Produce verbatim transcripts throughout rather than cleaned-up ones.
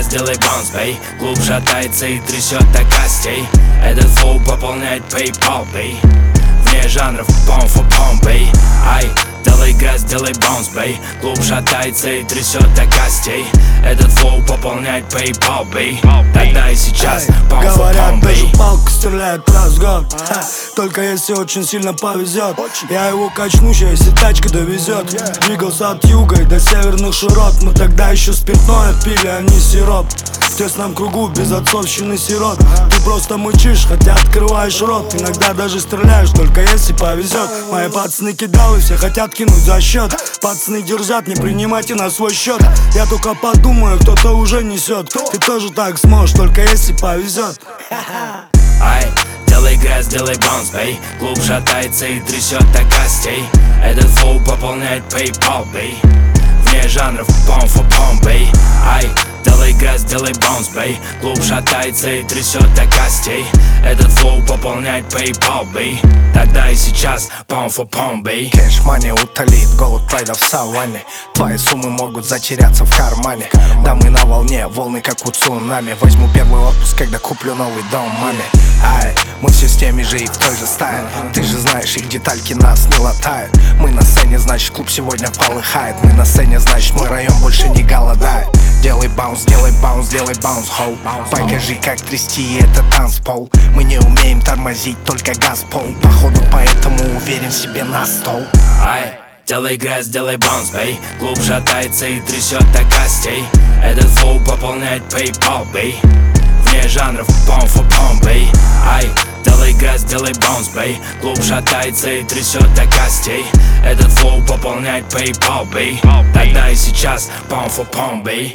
газ, делай баунс, бей. Клуб шатается и трясет до костей. Этот флоу пополняет PayPal, бей. Вне жанров, пом фо пом, бей. Ай, делай газ, делай баунс, бей. Клуб шатается и трясет до костей. Этот флоу пополняет PayPal, бей. Тогда и сейчас, пом фо Говорят, пом, даже бей. палка стреляет раз в год. Ха, только если очень сильно повезет. Я его качнусь, если тачка довезет. Двигался от юга и до северных широт. Мы тогда еще спиртное пили, а не сироп. В тесном кругу без отцовщины сирот. Ты просто мычишь, хотя открываешь рот. Иногда даже стреляешь, только если повезет. Мои пацаны кидалы, все хотят кинуть за счет. Пацаны держат, не принимайте на свой счет. Я только подумаю, кто-то уже несет. Ты тоже так сможешь, только если повезет. Ай, делай газ, делай баунс, бей. Клуб шатается и трясет до костей. Этот флоу пополняет PayPal, бей. Вне жанров, пом фо пом, бей. Ай, делай газ, делай баунс, бей. Клуб шатается и трясет до костей. Этот флоу пополняет PayPal, бей. Тогда и сейчас, пом фо пом, бей. Кэш-мани утолит голод прайда в саванне. Твои суммы могут затеряться в кармане. Да мы на волне, волны как у цунами. Возьму первый отпуск, когда куплю новый дом маме. Ай, мы в системе же и в той же стае. Ты же знаешь, их детальки нас не латают. Мы на сцене, значит клуб сегодня полыхает. Мы на сцене, значит мой район больше не голодает. Делай баунс, делай баунс, делай баунс, хоу. Покажи, как трясти этот танцпол. Мы не умеем тормозить, только газ пол. Походу поэтому уверен в себе на стол. Ай, делай газ, делай баунс, бей. Клуб шатается и трясет до костей. Этот флоу пополняет PayPal, бей. Вне жанров, пом фо пом, бей. Ай, делай газ, делай баунс, бей. Клуб шатается и трясет до костей. Этот флоу пополняет PayPal, бей. Тогда и сейчас, пом фо пом, бей.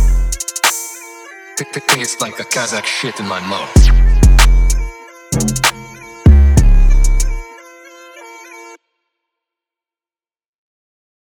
Tastes like a Kazakh shit in my mouth.